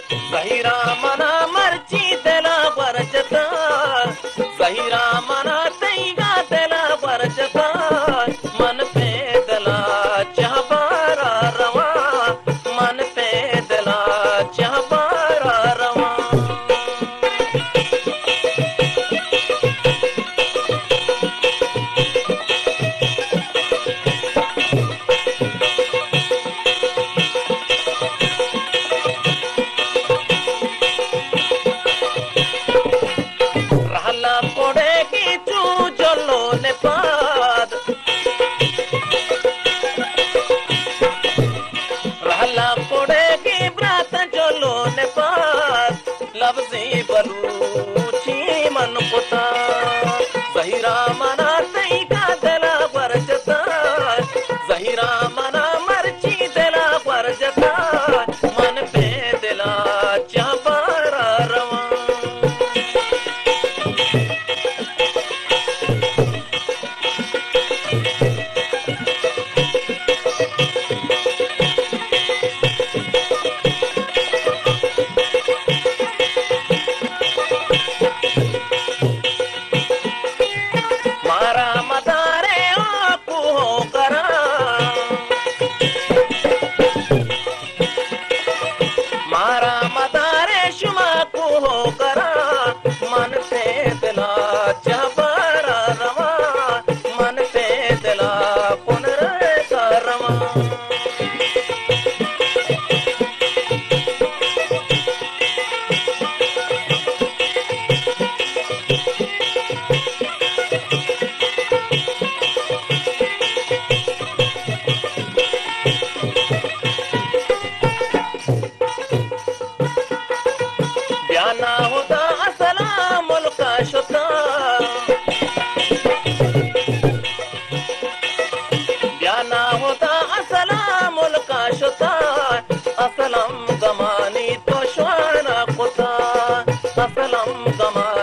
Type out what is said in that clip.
सहीरा मना मर्ची तेला परचता सहीरा मना तैगा तेला परचता मन पे दला चाह बारा रवा मन पे दला चाह बारा रवा लफ्ज़ी बलूची मन पुता सहीरा मना तैगा तेला परचता सहीरा मना मर्ची तेला परचता मन पे दिला चाह बारा रवा मन पे दिला चाह बारा रवा मन पे दिला पुनरेसा रवा ब्याना होता ब्याना होता असलामुल का शुता असलम गमानी तो शाना खुता असलम गमा